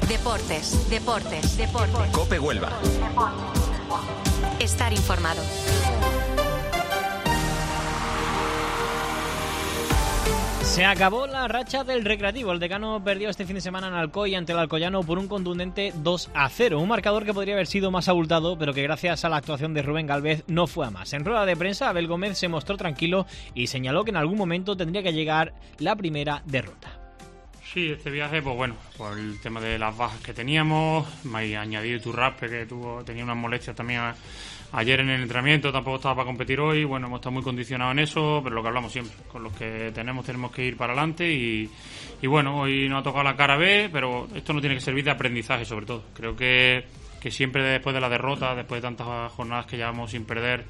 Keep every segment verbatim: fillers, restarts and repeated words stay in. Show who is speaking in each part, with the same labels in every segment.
Speaker 1: Deportes, deportes, deportes.
Speaker 2: COPE Huelva.
Speaker 1: Estar informado.
Speaker 3: Se acabó la racha del Recreativo. El Decano perdió este fin de semana en Alcoy ante el Alcoyano por un contundente dos a cero. Un marcador que podría haber sido más abultado, pero que gracias a la actuación de Rubén Gálvez no fue a más. En rueda de prensa, Abel Gómez se mostró tranquilo y señaló que en algún momento tendría que llegar la primera derrota.
Speaker 4: Sí, este viaje, pues bueno, por el tema de las bajas que teníamos, me ha añadido Iturraspe, que tuvo, tenía unas molestias también a, ayer en el entrenamiento, tampoco estaba para competir hoy, bueno, hemos estado muy condicionados en eso, pero lo que hablamos siempre, con los que tenemos tenemos que ir para adelante y, y bueno, hoy nos ha tocado la cara B, pero esto no tiene que servir de aprendizaje sobre todo. Creo que, que siempre después de la derrota, después de tantas jornadas que llevamos sin perder,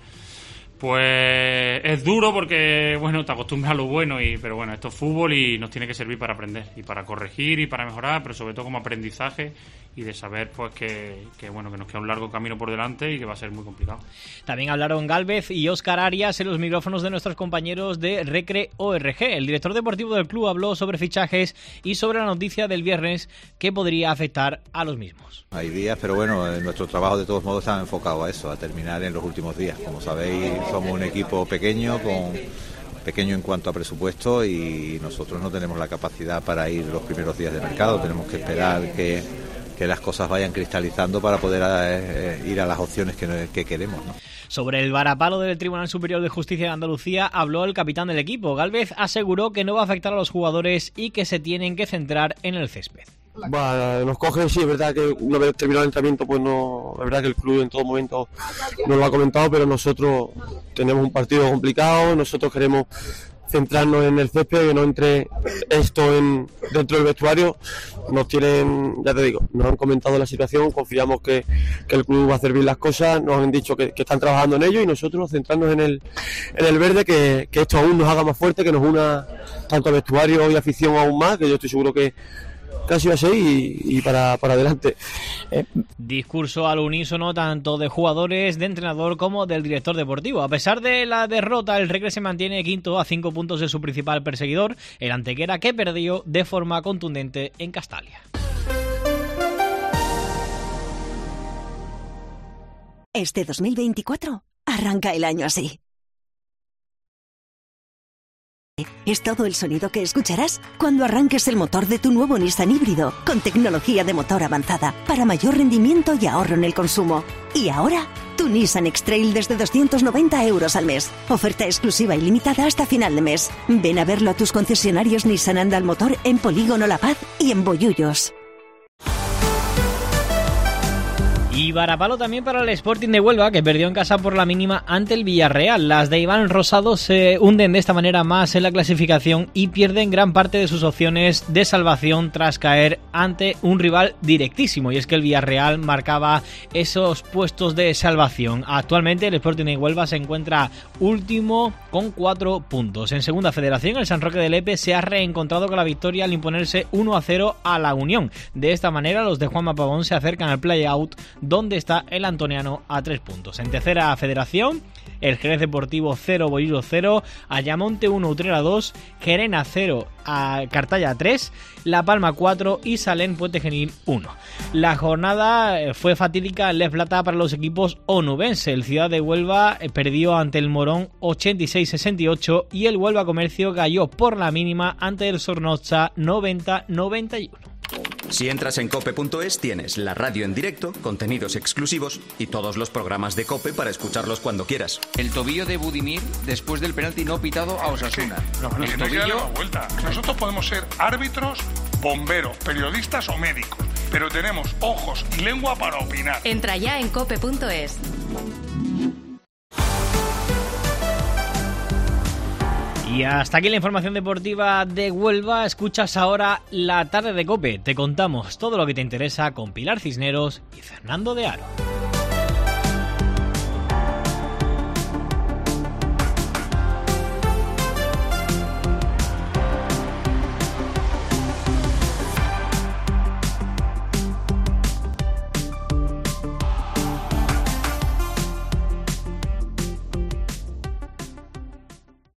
Speaker 4: pues es duro porque, bueno, te acostumbras a lo bueno, y pero bueno, esto es fútbol y nos tiene que servir para aprender y para corregir y para mejorar, pero sobre todo como aprendizaje y de saber pues que, que bueno que nos queda un largo camino por delante y que va a ser muy complicado.
Speaker 3: También hablaron Gálvez y Óscar Arias en los micrófonos de nuestros compañeros de Recre O R G. El director deportivo del club habló sobre fichajes y sobre la noticia del viernes que podría afectar a los mismos.
Speaker 5: Hay días, pero bueno, nuestro trabajo de todos modos está enfocado a eso, a terminar en los últimos días. Como sabéis, somos un equipo pequeño, con pequeño en cuanto a presupuesto, y nosotros no tenemos la capacidad para ir los primeros días de mercado. Tenemos que esperar que, que las cosas vayan cristalizando para poder eh, ir a las opciones que, que queremos, ¿no?
Speaker 3: Sobre el varapalo del Tribunal Superior de Justicia de Andalucía habló el capitán del equipo. Gálvez aseguró que no va a afectar a los jugadores y que se tienen que centrar en el césped.
Speaker 6: Bueno, nos cogen, sí, es verdad que una vez terminado el entrenamiento, pues no, es verdad que el club en todo momento nos lo ha comentado, pero nosotros tenemos un partido complicado, nosotros queremos centrarnos en el césped, que no entre esto en, dentro del vestuario. Nos tienen, ya te digo, nos han comentado la situación, confiamos que, que el club va a hacer bien las cosas, nos han dicho que, que están trabajando en ello y nosotros centrarnos en el, en el verde, que, que esto aún nos haga más fuerte, que nos una tanto a vestuario y afición aún más, que yo estoy seguro que casi va a ser y, y para, para adelante.
Speaker 3: Eh. Discurso al unísono tanto de jugadores, de entrenador como del director deportivo. A pesar de la derrota, el Recre se mantiene quinto a cinco puntos de su principal perseguidor, el Antequera, que perdió de forma contundente en Castalia.
Speaker 7: Este dos mil veinticuatro arranca el año así. Es todo el sonido que escucharás cuando arranques el motor de tu nuevo Nissan híbrido, con tecnología de motor avanzada para mayor rendimiento y ahorro en el consumo. Y ahora, tu Nissan X-Trail desde doscientos noventa euros al mes. Oferta exclusiva y limitada hasta final de mes. Ven a verlo a tus concesionarios Nissan Andal Motor en Polígono La Paz y en Bollullos.
Speaker 3: Y varapalo también para el Sporting de Huelva, que perdió en casa por la mínima ante el Villarreal. Las de Iván Rosado se hunden de esta manera más en la clasificación y pierden gran parte de sus opciones de salvación tras caer ante un rival directísimo. Y es que el Villarreal marcaba esos puestos de salvación. Actualmente el Sporting de Huelva se encuentra último con cuatro puntos. En segunda federación, el San Roque de Lepe se ha reencontrado con la victoria al imponerse uno a cero a la Unión. De esta manera, los de Juanma Pavón se acercan al play-out, donde está el Antoniano a tres puntos. En tercera federación, el Jerez Deportivo cero, Bollullos cero, Ayamonte uno, Utrera dos, Gerena cero, a Cartaya tres, La Palma cuatro y Salén Puente Genil uno. La jornada fue fatídica en Les Plata para los equipos onubense. El Ciudad de Huelva perdió ante el Morón ochenta y seis a sesenta y ocho y el Huelva Comercio cayó por la mínima ante el Zornoza noventa a noventa y uno.
Speaker 2: Si entras en cope punto es tienes la radio en directo, contenidos exclusivos y todos los programas de COPE para escucharlos cuando quieras.
Speaker 8: El tobillo de Budimir después del penalti no pitado a Osasuna.
Speaker 9: No, no,
Speaker 8: el
Speaker 9: no
Speaker 8: tobillo...
Speaker 9: hay que darle vuelta. Nosotros podemos ser árbitros, bomberos, periodistas o médicos, pero tenemos ojos y lengua para opinar.
Speaker 1: Entra ya en cope punto es.
Speaker 3: Y hasta aquí la información deportiva de Huelva. Escuchas ahora La Tarde de COPE. Te contamos todo lo que te interesa con Pilar Cisneros y Fernando de Aro.